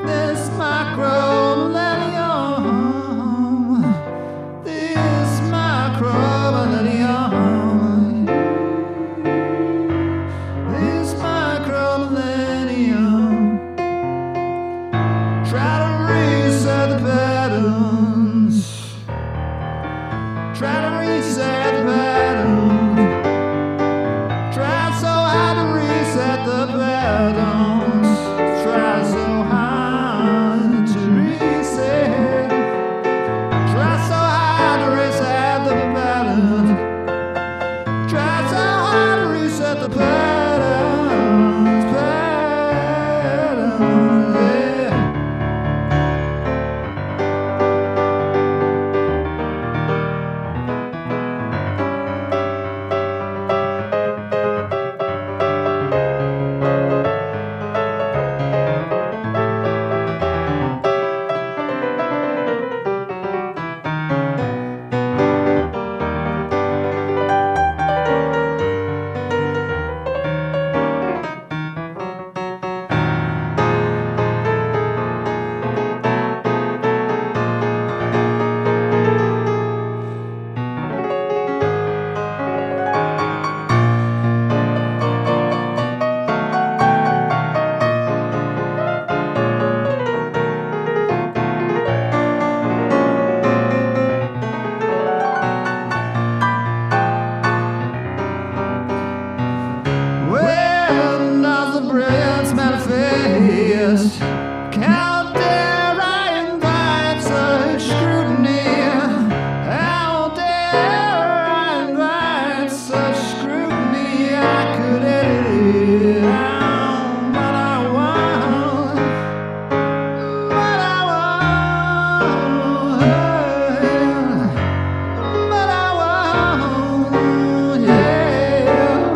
This micro millennium, this micro millennium, this micro millennium. Try to reset the patterns. Try to reset the patterns. Try so hard to reset the patterns. Try so hard to reset. Try so hard to reset the patterns. Try so hard to reset the patterns. Patterns, yeah. When does the brilliance manifest? How dare I invite such scrutiny? How dare I invite such scrutiny? I could edit it out, but I won't. But I won't. But I won't, yeah.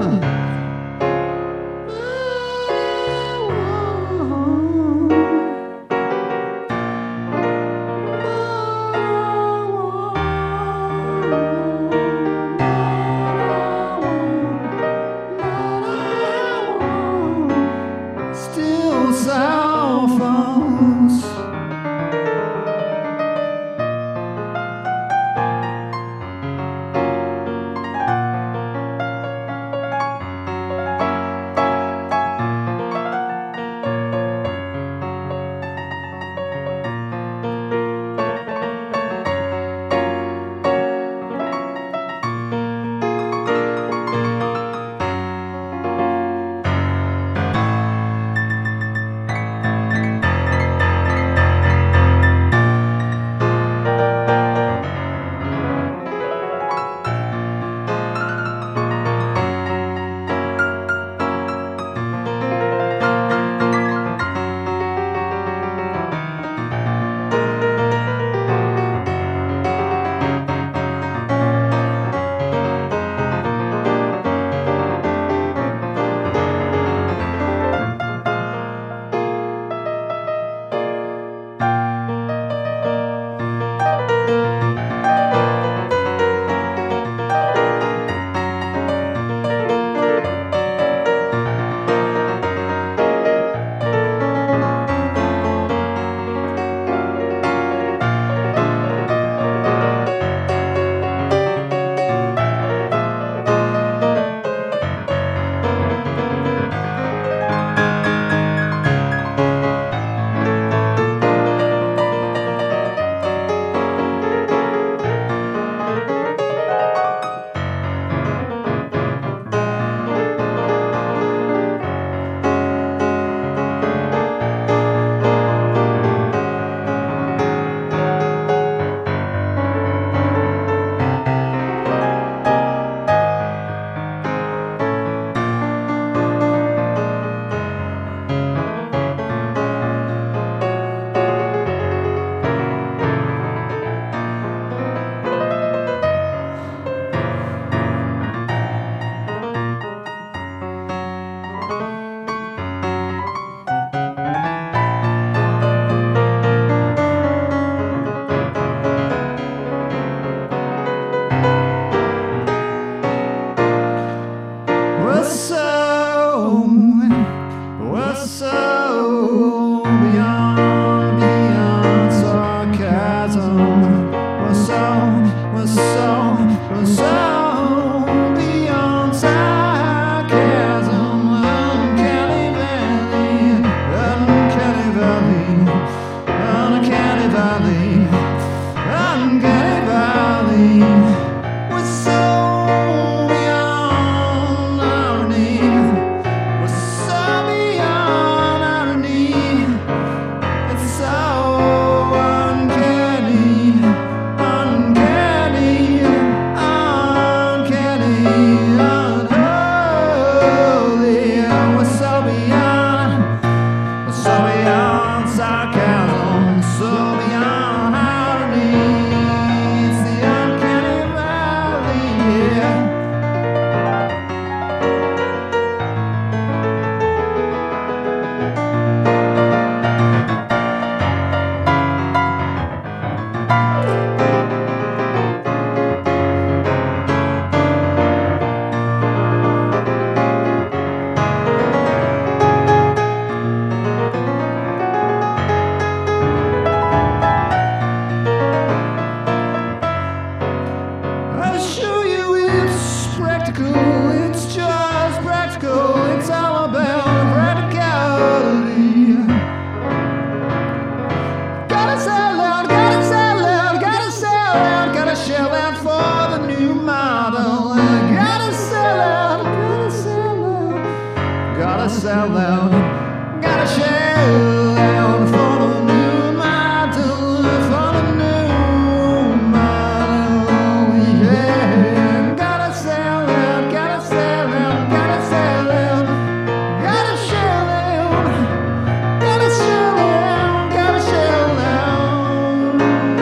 Gotta sell out, gotta sell out, gotta sell out, gotta shell out for the new model. Gotta sell out, gotta sell out, gotta sell out, gotta shell out for the new model, for the new model. Yeah, gotta sell out, gotta sell out, gotta sell out, gotta shell out, gotta shell out, gotta shell out.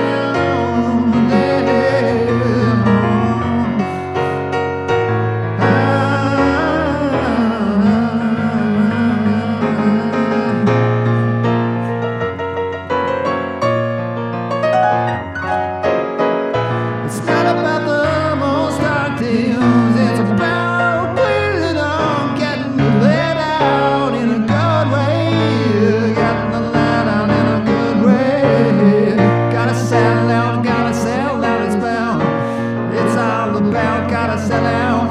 It's not about the most ideals, it's about putting on, getting the let out in a good way, getting the let out in a good way. Gotta sell out, it's about, it's all about, gotta sell out,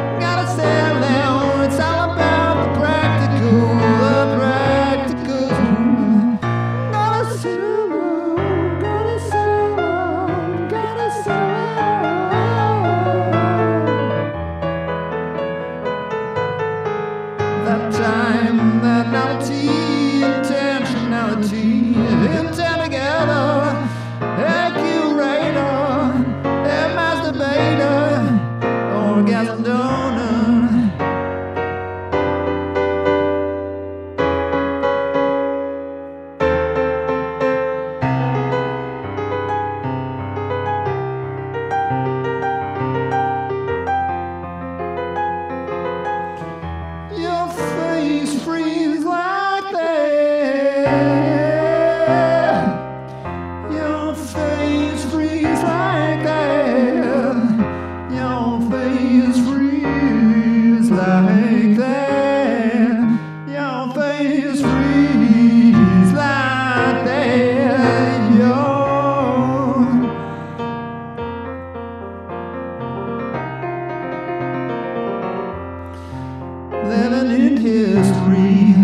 it's all about the practical, the practical. Gotta sell out, gotta sell out, gotta sell out. That time, that novelty, intentionality, intent together, a curator, a masturbator, orgasm donor. Your face freezes like that. Your face freezes like that. Your face freezes like that. Your face freezes like that. Living in history,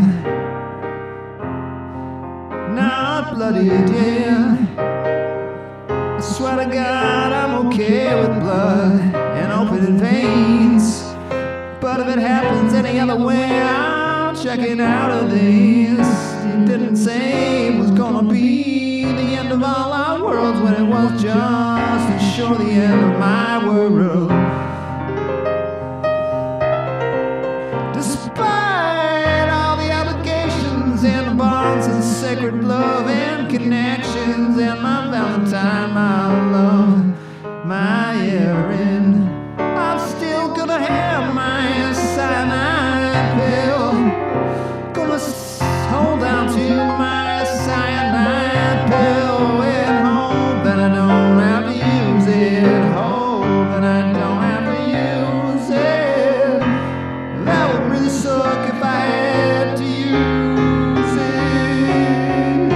not bloody dear. I swear to God I'm okay with blood and open veins, but if it happens any other way, I'm checking out of these. You didn't say it was gonna be the end of all our worlds when it was just and sure the end of my world. Despite all the obligations and the bonds and sacred love and connections and my Valentine, my love, my Erin, I'm still gonna have my cyanide pill. Gonna hold on to my cyanide pill and hope that I don't have to use it. Hope that I don't have to use it. That would really suck if I had to use it.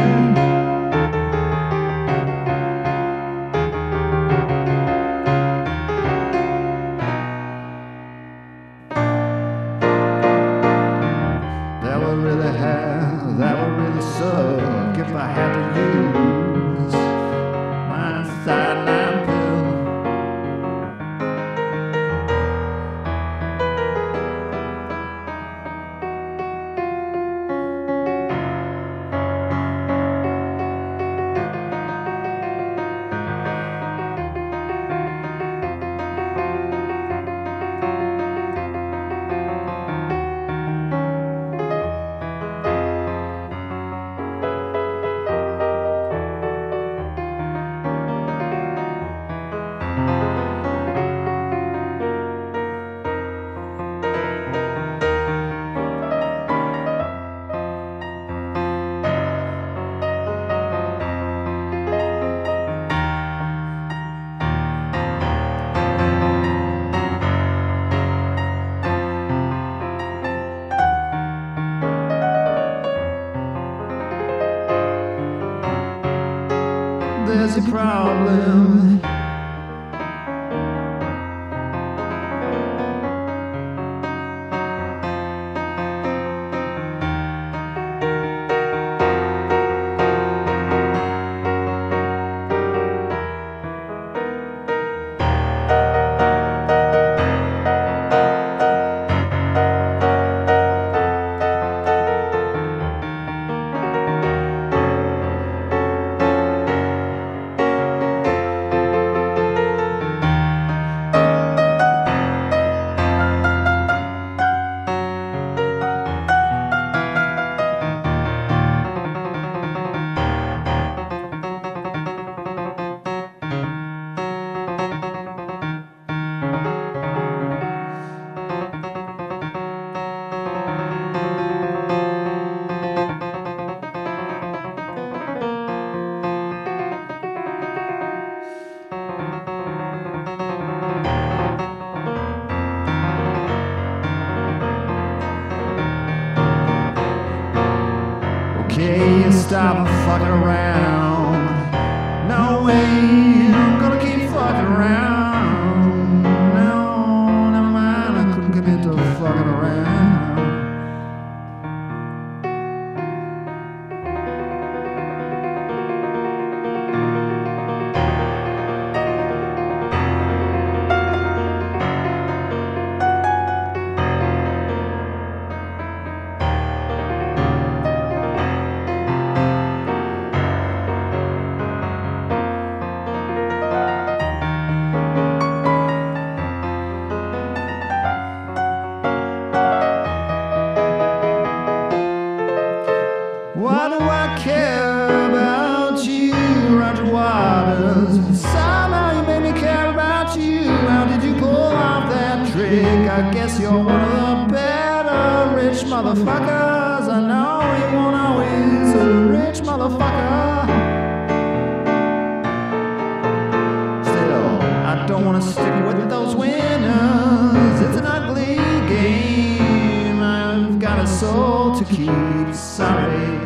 That would really suck if I had to use my cyanide pill. There's a problem. stop fucking around. No way, I'm gonna keep fucking around. No, never mind, I couldn't commit to fucking around. Why do I care about you, Roger Waters? Somehow you made me care about you. How did you pull off that trick? I guess you're one of the better rich motherfuckers. I know you won't always a rich motherfucker. Still, I don't wanna stick with those winners. It's an ugly game. I've got a soul to keep. Sorry.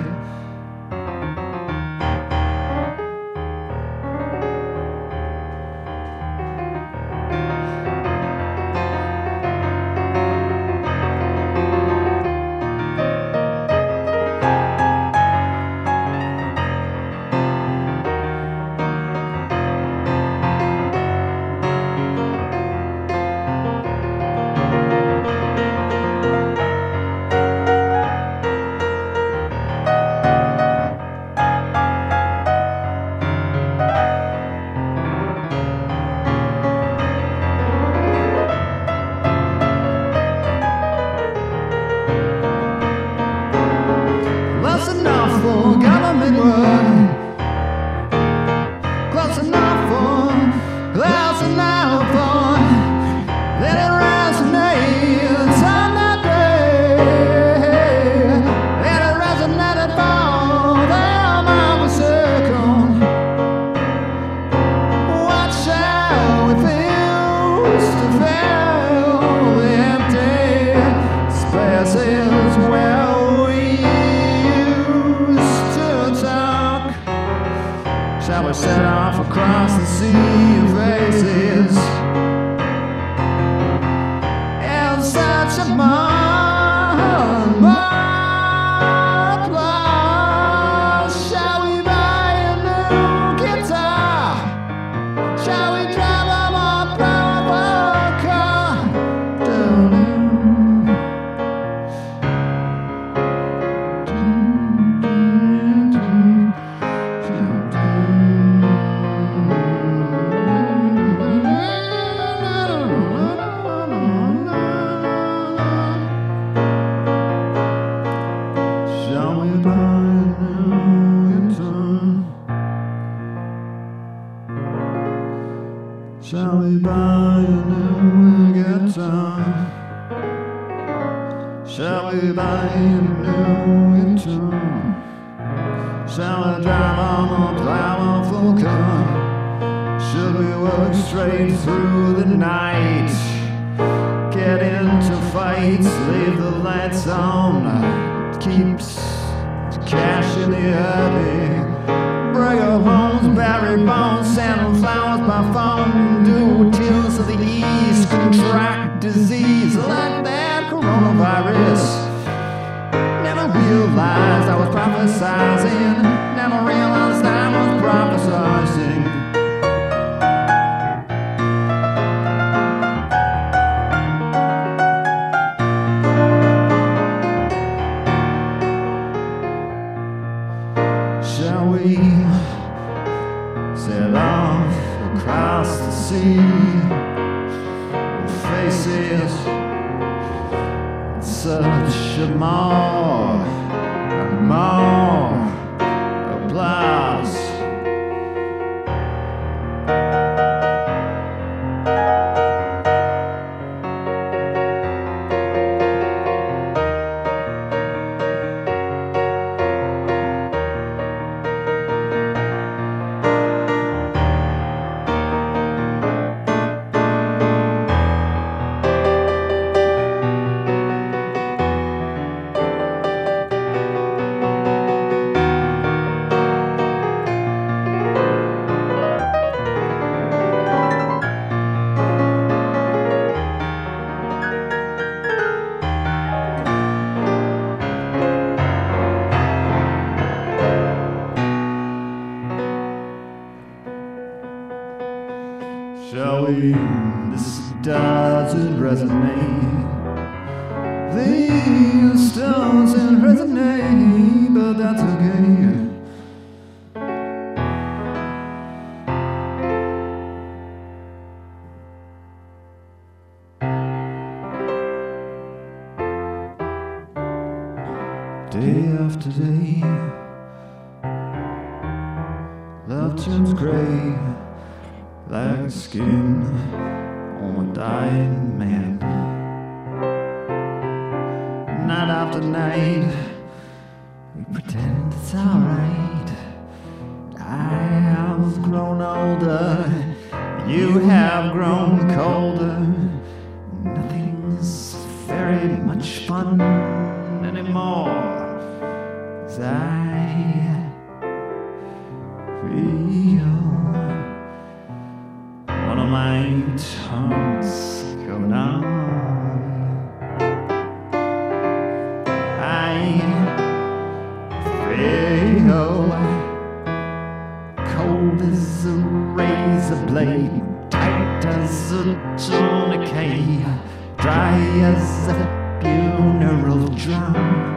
Government work, close enough for, close enough for, let it resonate on that day, let it resonate for the mama circle. What shall we feel to fill the empty spaces where shall we set off across the sea of faces in such a applause? Shall we buy a new guitar? Shall we drive a more powerful car? Shall we buy a new guitar? Shall we buy a new guitar? Shall we buy a new guitar? Shall we drive on a powerful car? Should we work straight through the night? Get into fights, leave the lights on, keeps cash in the early. Break up homes, bury bones, send flowers by phone, do tears of the east, contract disease like that coronavirus. Never realized I was prophesizing, never realized I was prophesizing. Shall we set off across the sea with faces such a more applause? boy, this doesn't resonate. These doesn't resonate, but that's okay. Day after day, love turns gray like skin on a dying man. Night after night, we pretend it's alright. I have grown older, you have grown colder. Nothing's very much fun anymore, 'cause I feel one of my tongues going on. I feel cold as a razor blade, tight as a tourniquet, dry as a funeral drum.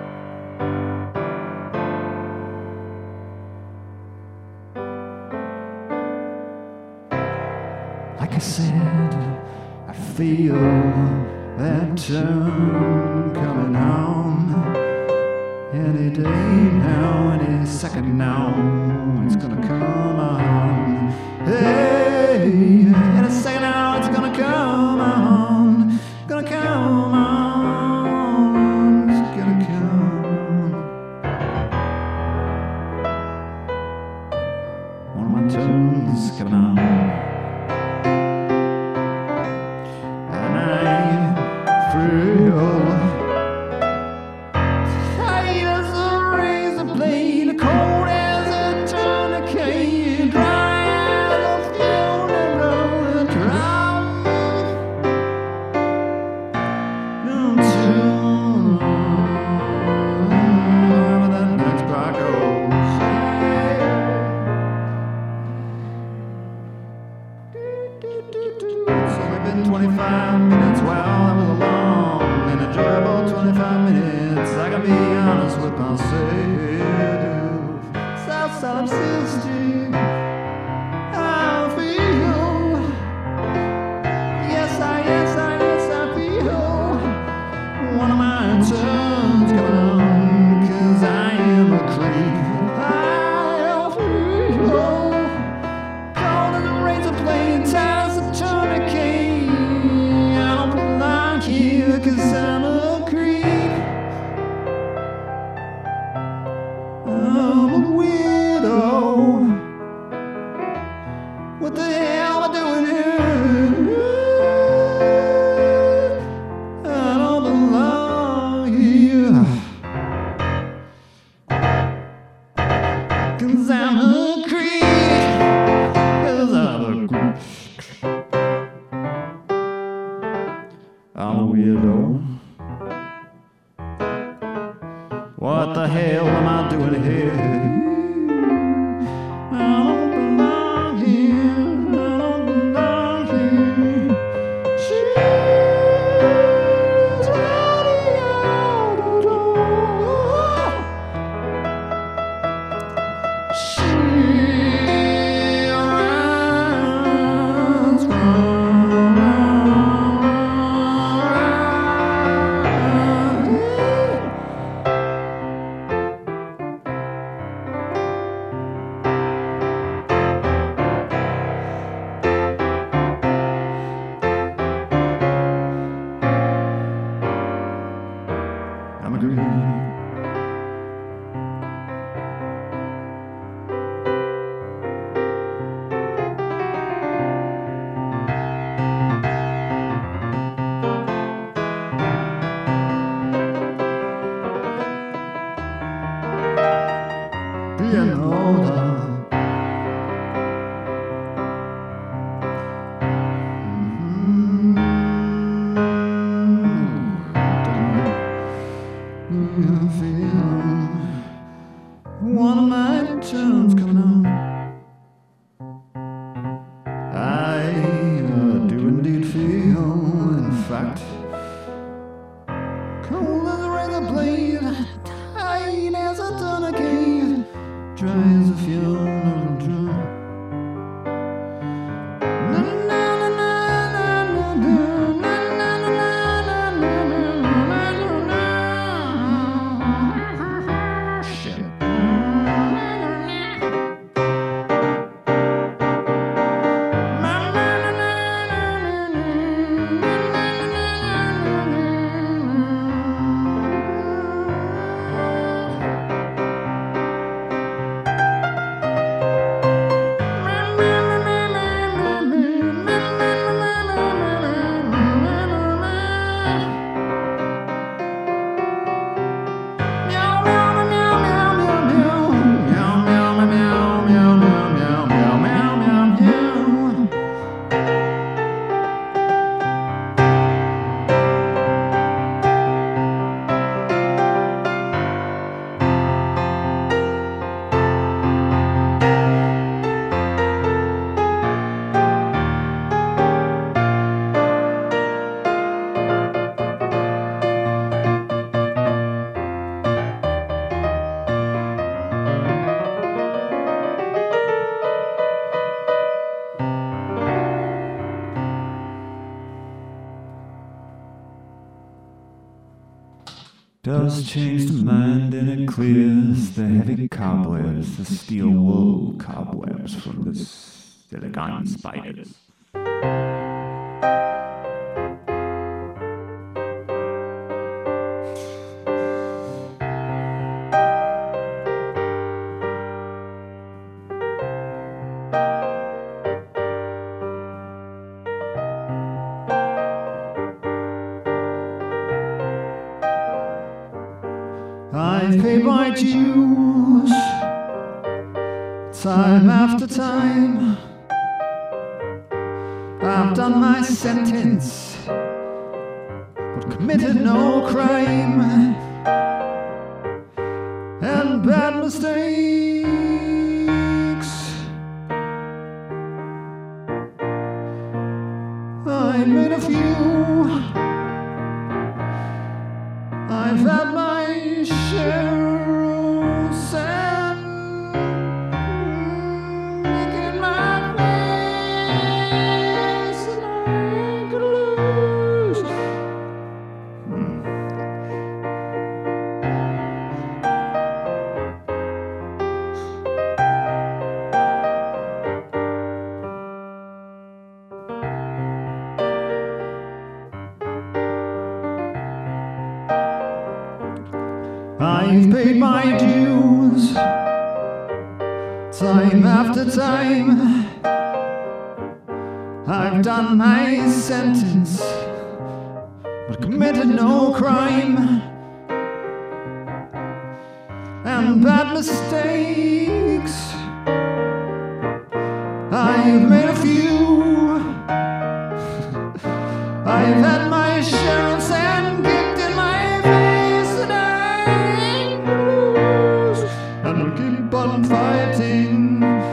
Like I said, I feel that turn coming on. Any day now, any second now, it's gonna come on. Hey, any second now, it's gonna come on. Gonna come on, it's gonna come. One of my turns coming on. Tight as a razor blade, cold as a tourniquet, dry as a funeral drum. Wherever that next bar goes. It's only been 25 minutes. Well, that was a long and enjoyable 25 minutes. I gotta be honest with myself. Southside of 60, I feel. Yes, I feel one of my turns coming on, 'cause I am a creep. I feel cold as a razor blade, tight as a tourniquet. I don't belong here, 'cause I'm a creep. I'm a weirdo. What the hell am I doing here? I don't belong here, 'cause I'm a creep. 'Cause I'm a creep. I'm a weirdo. What the hell am I doing here? I don't belong here. I don't belong here. She's running out the door. She runs fact. Cold as a razor blade, tight as a tourniquet, dry as a funeral drum. Dust changes the mind and it clears the heavy cobwebs, the steel wool cobwebs from the silicon spiders. I've paid my dues, time after time. I've done my sentence, but committed no crime. And bad mistakes I made a few. I've had my share of sand making my face, and I could lose. I've paid my dues, time after time. I've done my sentence, but committed no crime. And bad mistakes I've made a few. I've had my share of sand kicked in my face, and I ain't gonna lose. And we'll keep on fighting.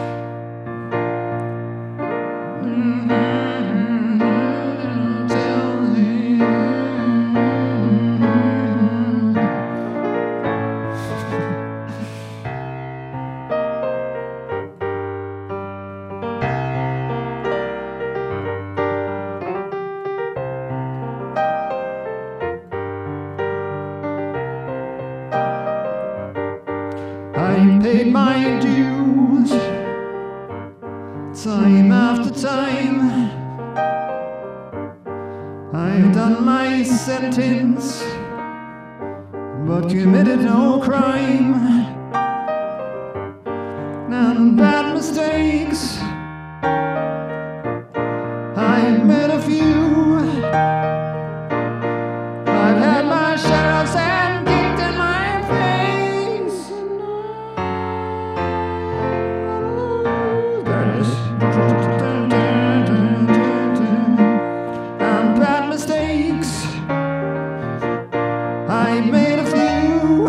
I paid my dues, time after time. I've done my sentence, but committed no crime. And bad mistakes I've made a few. I've had my share of sand kicked in my face, and bad mistakes I made a few.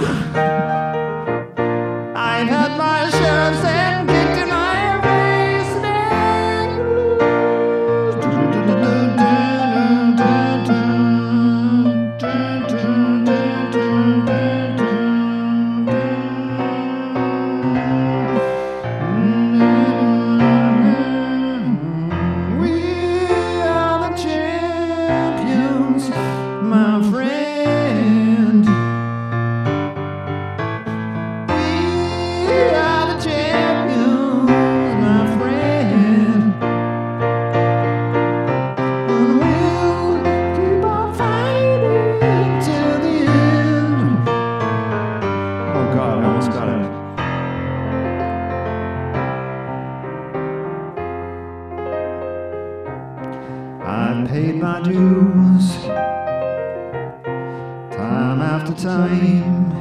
I've had my share of sand kicked in my face, and I paid my dues time after time.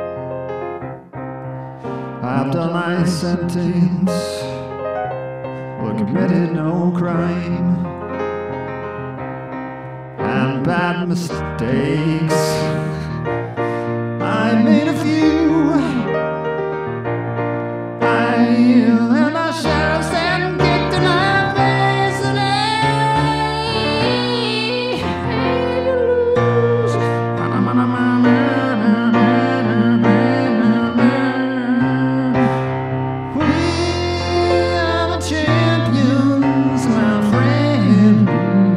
I've done my sentence, but committed no crime. And bad mistakes, I made a few. I and my share of sand kicked in my face, and you lose. We are the champions, my friend.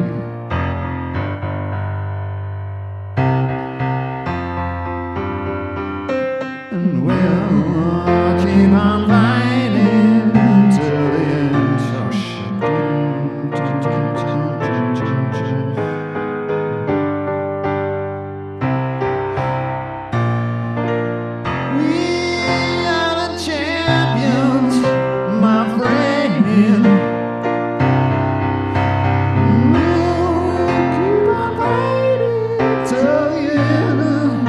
And we'll keep on fighting till the end. Oh shit. We are the champions, my friend. We'll keep on fighting till the end.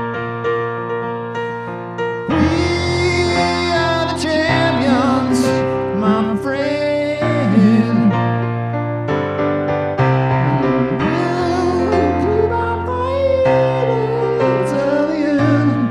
We are the champions, my friend. We'll keep on fighting till the end.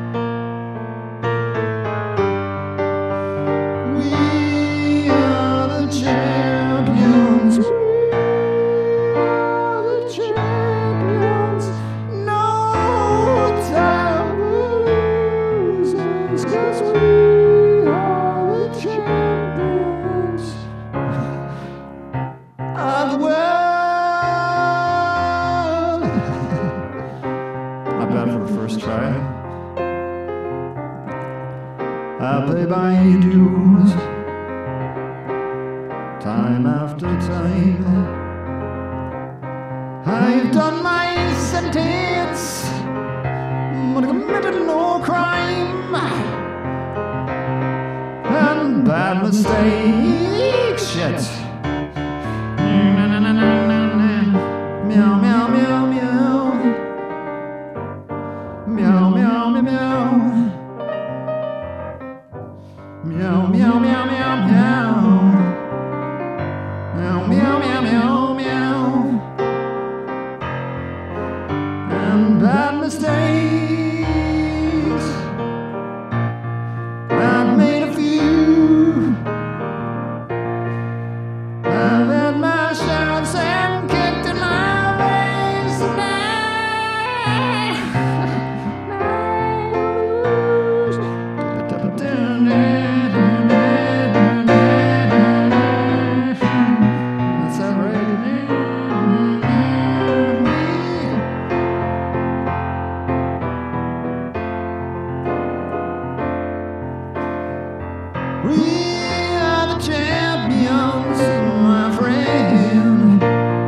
We are the champions. We are the champions. No time for losers, 'cause we are the champions of the world. Not bad for a first try. I pay my dues time after time. I've done my sentence, but I committed no crime. And bad mistakes, shit. Meow, meow, meow, meow. Meow, meow, meow, meow. Meow, meow, meow, meow, meow. Meow, meow, meow, meow, meow. And bad mistakes, I've made a few. I've had my share of sand kicked in my face, and that's that right. We are the champions, my friend.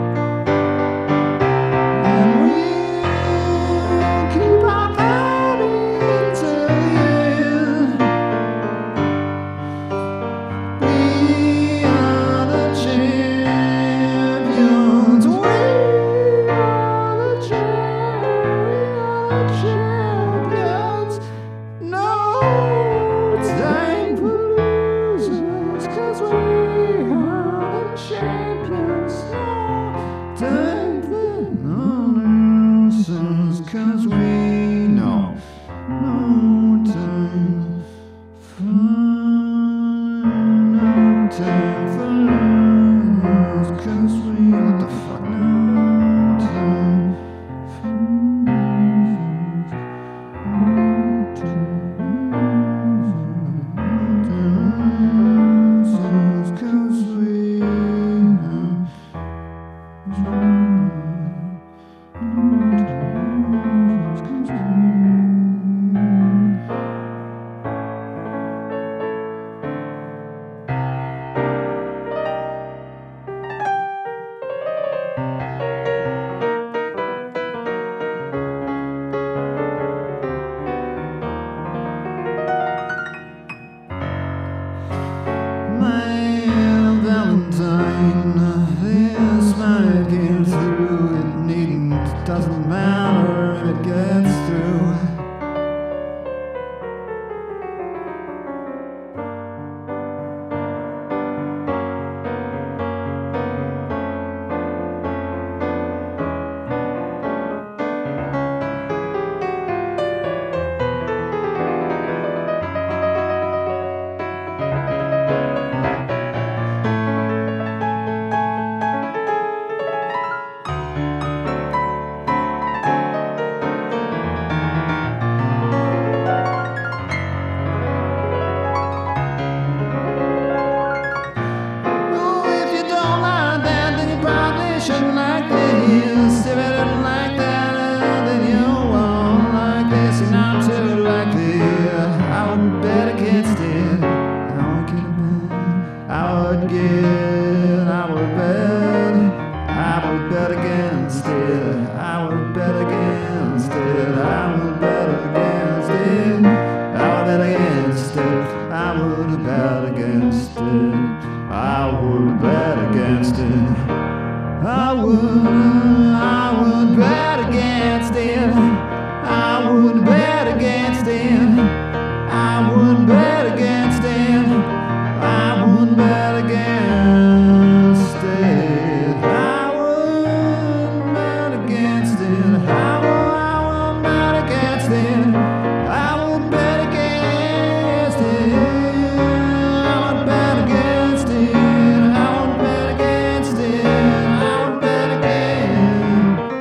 And we'll keep on fighting till the end. We are the champions. We are the champions. No time for losers, 'cause we are the champions. No time for losers, 'cause we know. No time for, no time for losers, 'cause we, what the fuck, no time for losers, no time for losers, 'cause we know. forget. I would bet against it. I would bet against it. I would bet against it. I would bet against it. I would bet against it. I would bet against it. I would bet against it. I would bet against it. I would bet against it. I would bet against it. I would bet against it. I would bet against it. I would bet against it. I would bet against it. I would bet against it. I would bet against it.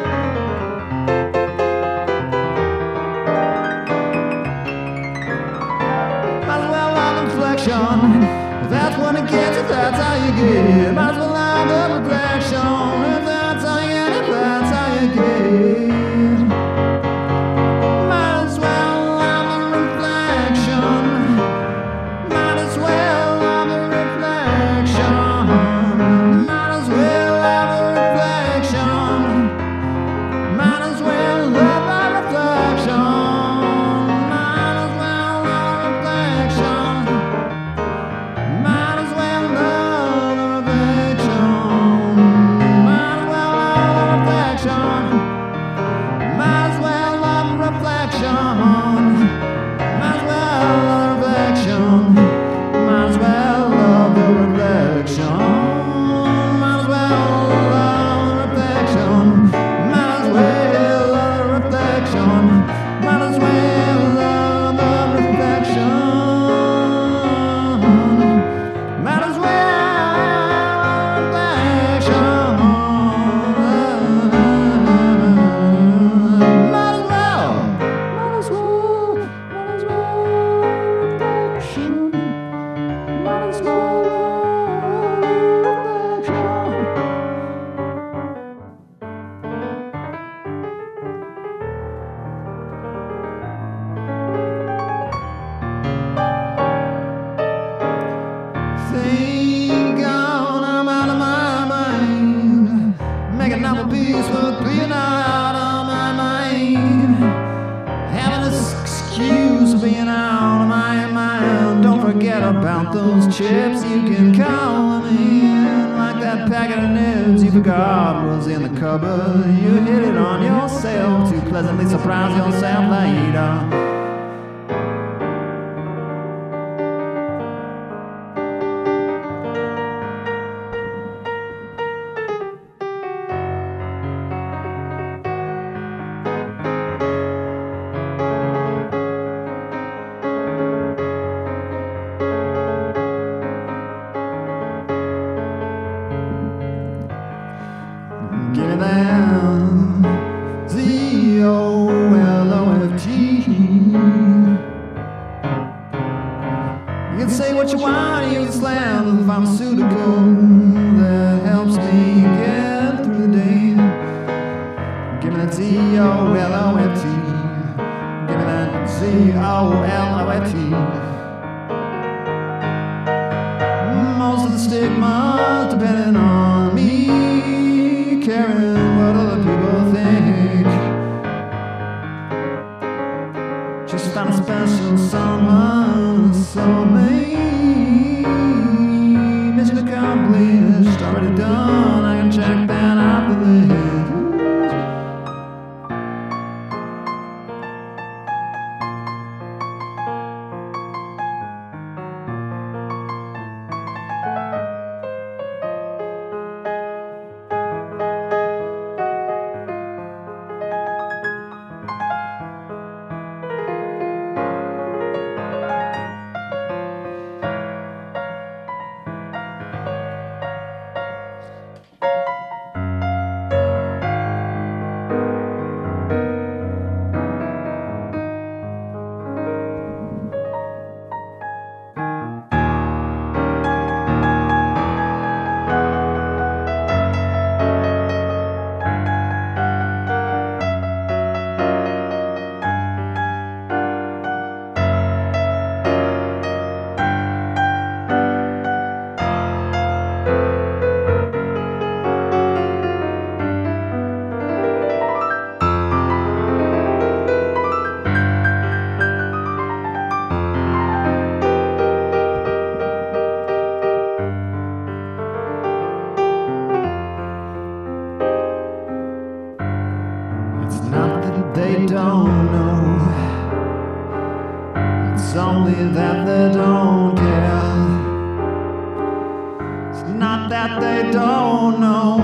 Might as well have inflection. If that's what it gets, if that's how you get it. Might as well have the reflection. If that's how you get it, if that's how you get it. Might as well have a reflection. Might as well have a reflection. Might as well have a reflection. Might as well have a reflection. Might as well have a reflection. Might as well have a reflection. Might as well have a reflection. Might as well have a reflection. Might as well have a reflection. Might as well have a reflection. Might as well have a reflection. Might as well have a reflection. Might as well have a reflection. Might as well have a reflection. Might as well. Might as well. Might as well reflection. Might as well reflection. Thank God I'm out of my mind. Making up a peace with being out of my mind. Having this excuse of being out of my mind. Don't forget about those chips. You can call them in. Like that packet of nibs you forgot was in the cupboard. You hit it on yourself to pleasantly surprise yourself later. Give me that Z-O-L-O-F-T. You can say what you want, use the slang of the pharmaceutical that helps me get through the day. Give me that Z-O-L-O-F-T. Give me that Z-O-L-O-F-T. Most of the stigma depending on me, caring what other people think. Just found a special someone, soulmate. Mission accomplished, already done. I can check that off the list. that they don't know.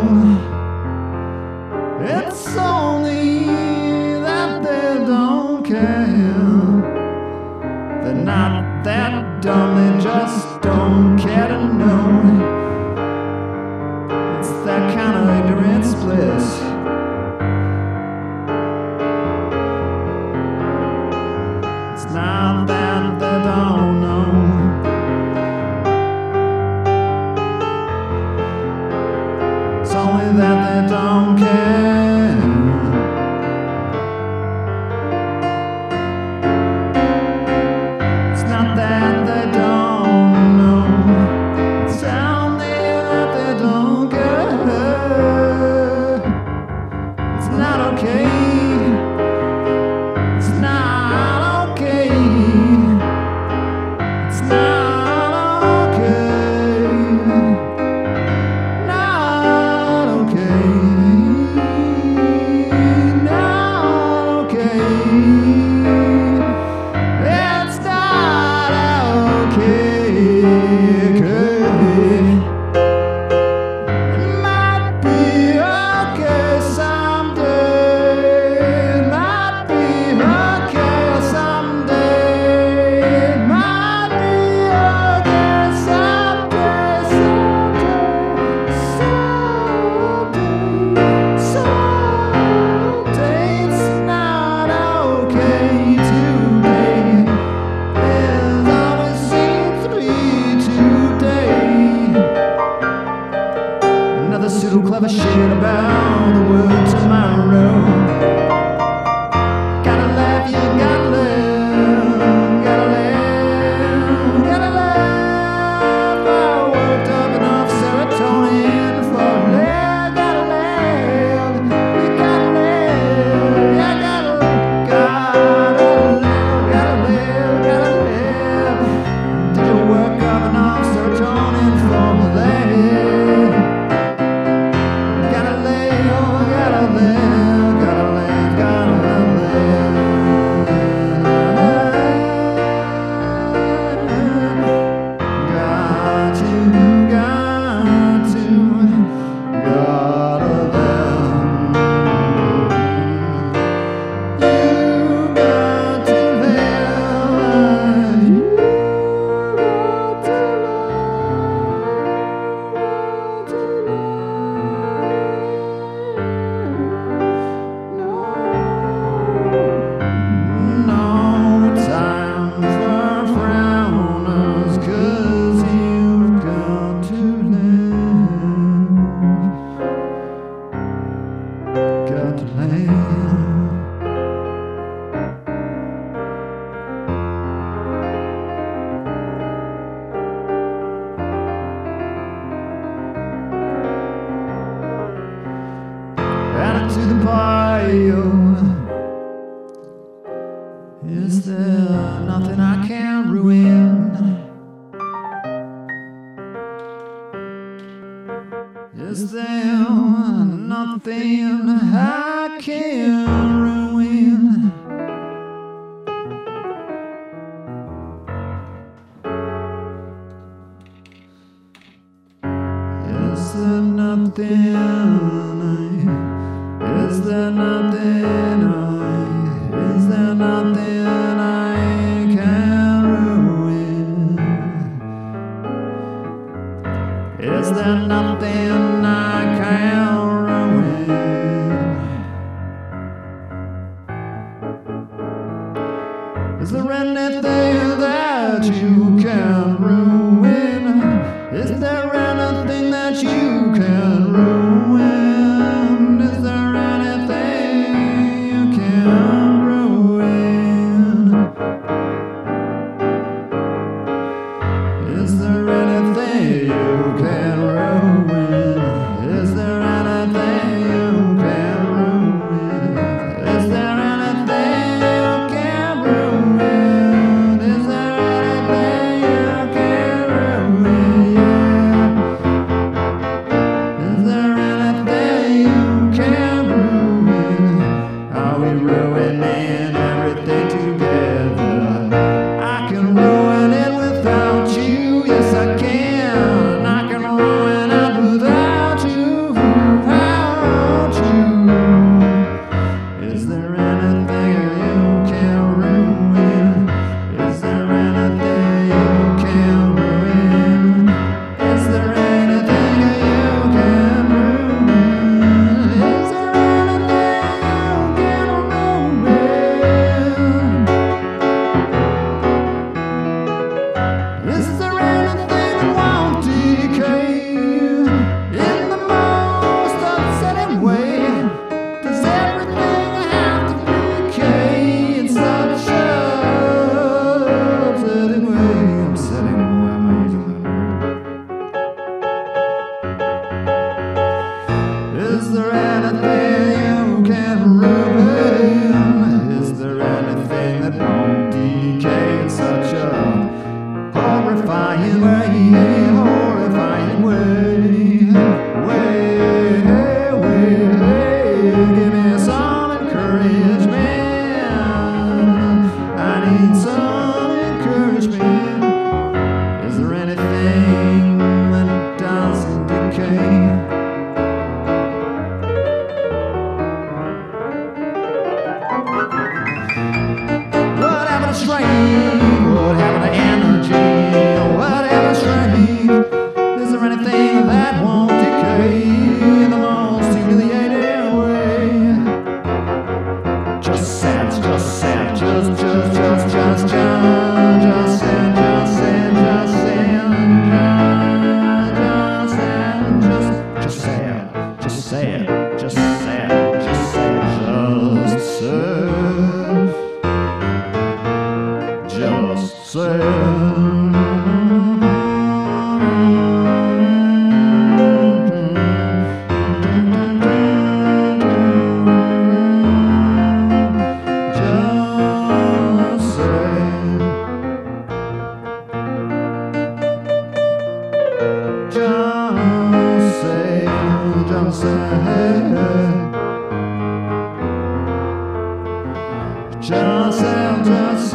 It's only that they don't care. They're not that dumb, they just don't care to know. It's that kind of ignorance bliss. It's not that they don't know. It's only that they don't care. It's not that they don't know. It's only that they don't care. It's not okay. It's not okay. It's not okay. Not okay. Not okay. It's not okay. It might be okay someday. It might be okay someday. It might be okay someday. Someday. It's not okay today. It always seems to be today. Another pseudo clever shit about the word tomorrow. Gotta laugh, you gotta live, gotta live, gotta laugh. I worked up enough serotonin for live, gotta live, you gotta live, you gotta live, gotta live, gotta live. Did you work up enough serotonin for live? Gotta live, gotta live, gotta live, gotta live. Got to, gotta live. You got to live. You got to No time for frowners, 'cause you've got to live. Got to live. Added to the pile. Is there nothing I can ruin? Is there nothing I can ruin? Is there nothing? Is there nothing? Is there nothing I can ruin? Is there nothing I can ruin? Is there anything that you can ruin? Is there anything that you can ruin? Is there anything you can ruin? Is there anything you can ruin? Is there Just say, just say, just say, just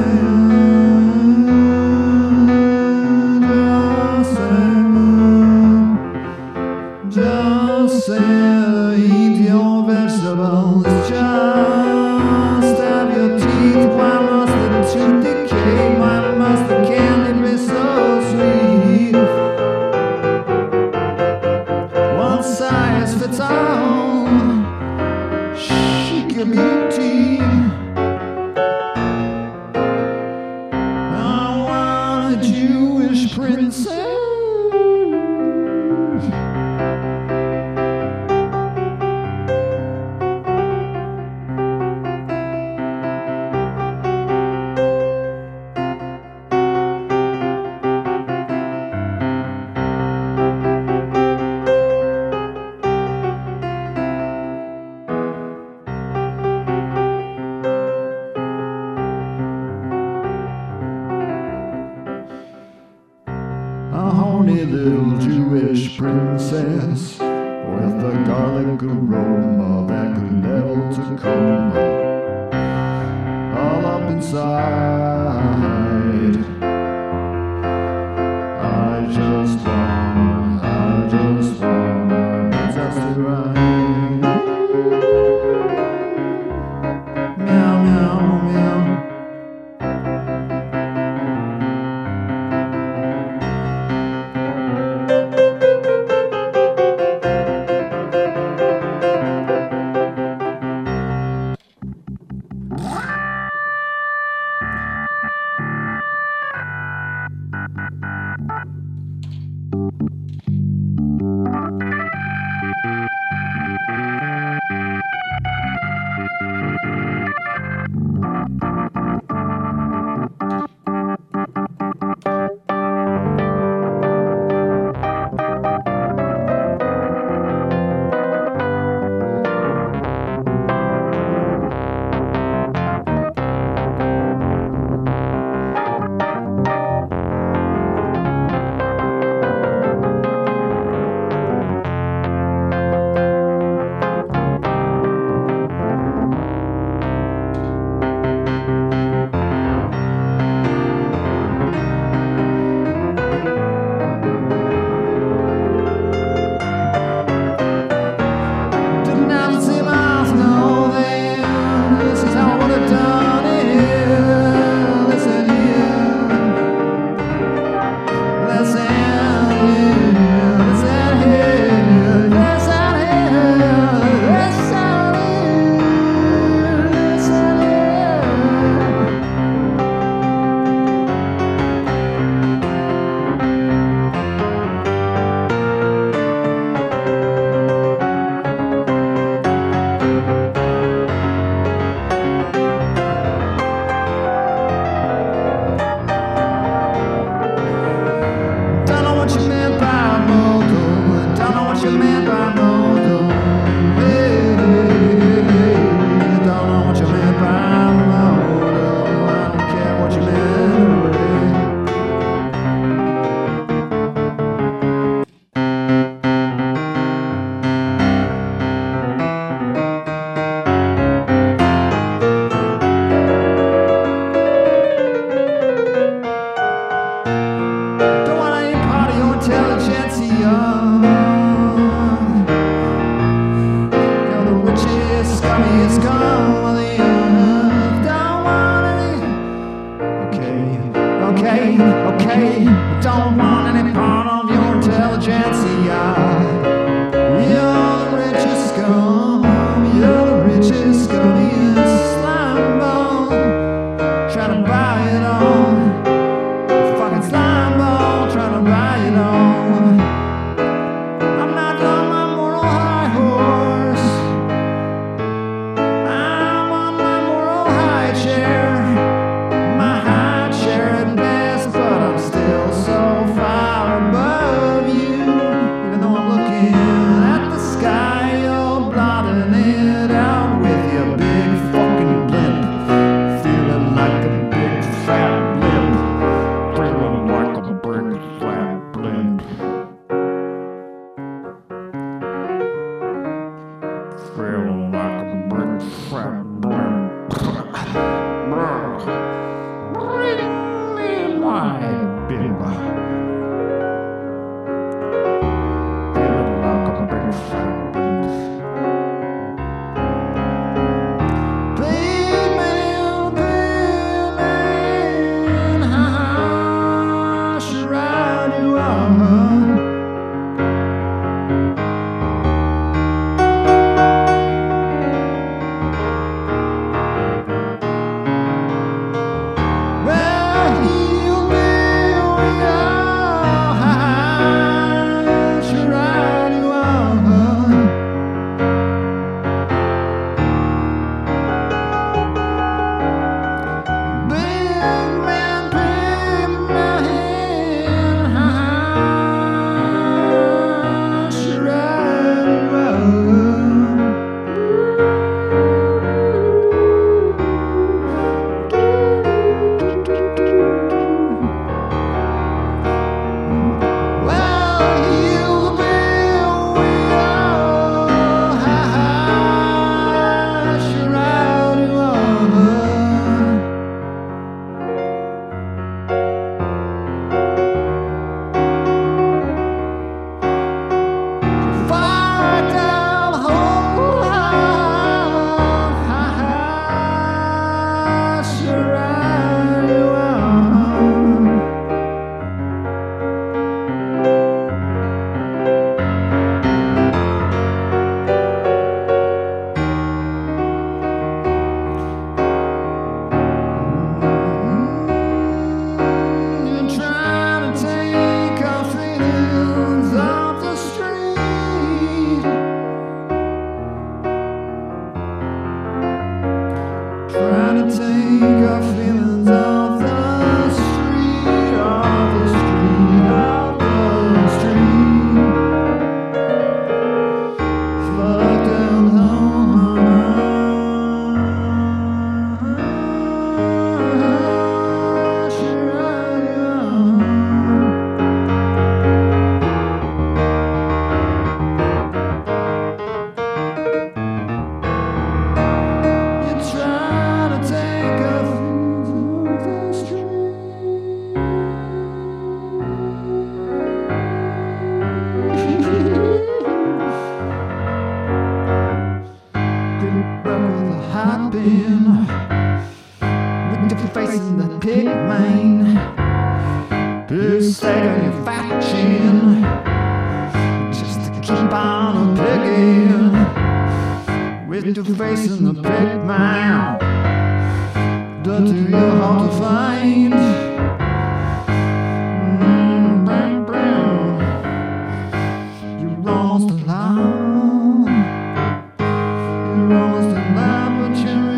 say, just say, eat your vegetables, just have your teeth. Why must the tooth decay? Why must the candy be so sweet? One size fits all. Shake your beauty. I want a Jewish princess. A horny little Jewish princess with a garlic aroma that could level Tacoma all up inside. I just want princess to ride. Meow, meow, meow. Don't want any part of your Trying to take our feelings off the street, off the street, off the street. Fuck down home. Sure I do. With different faces in the pig mane, big stack on your fat chin, just to keep on picking. With your face in the pig mane, dirty you're hard to find. You're almost alive. You're almost alive, but you're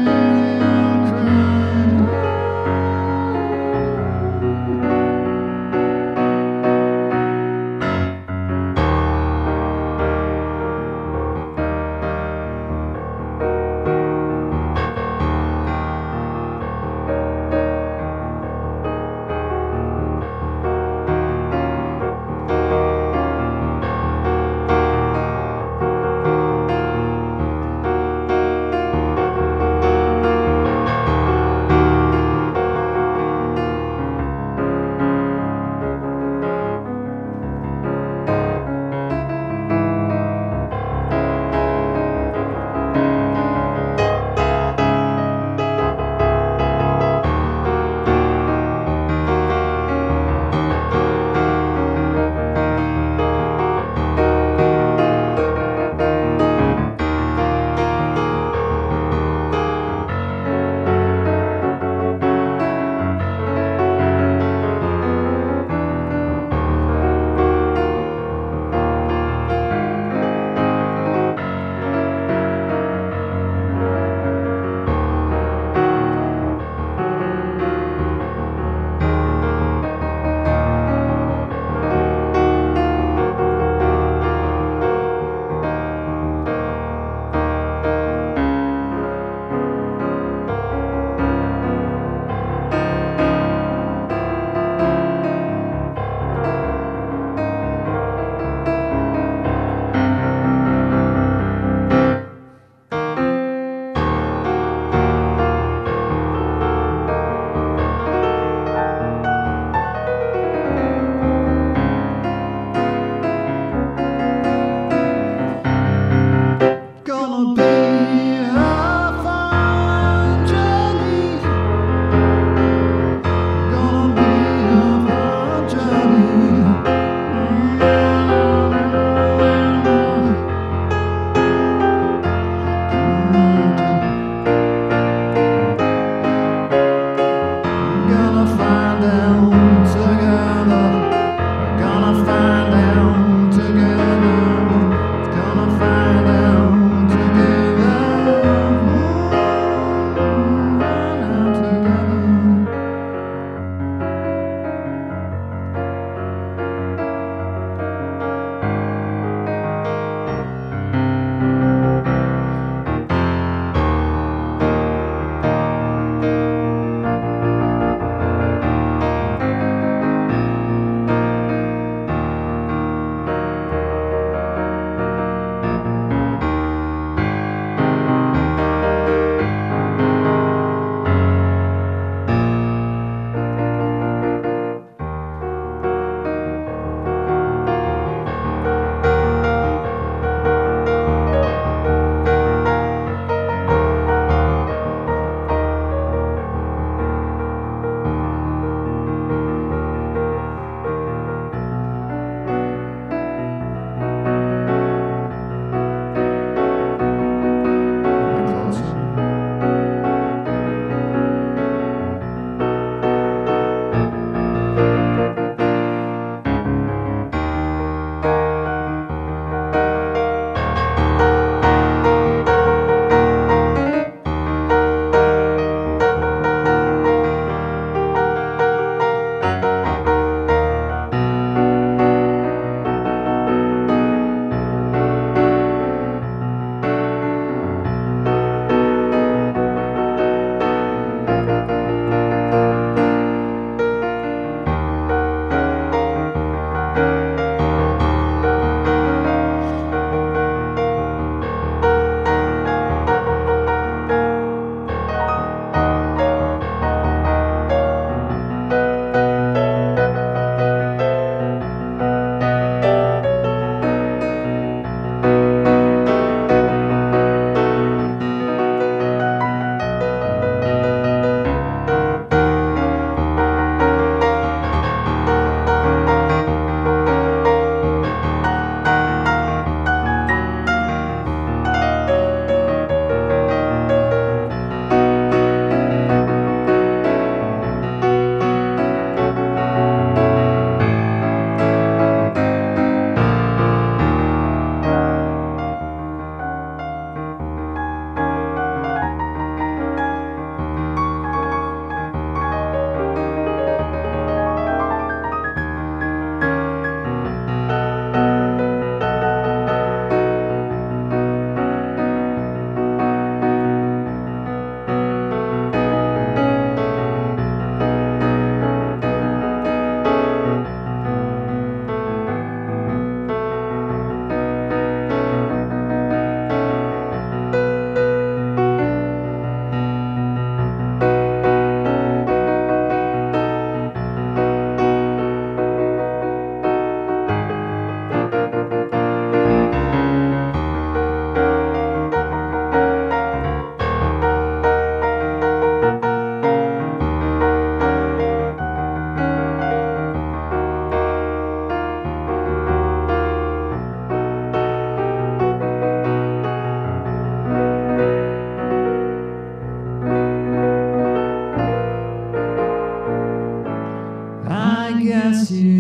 to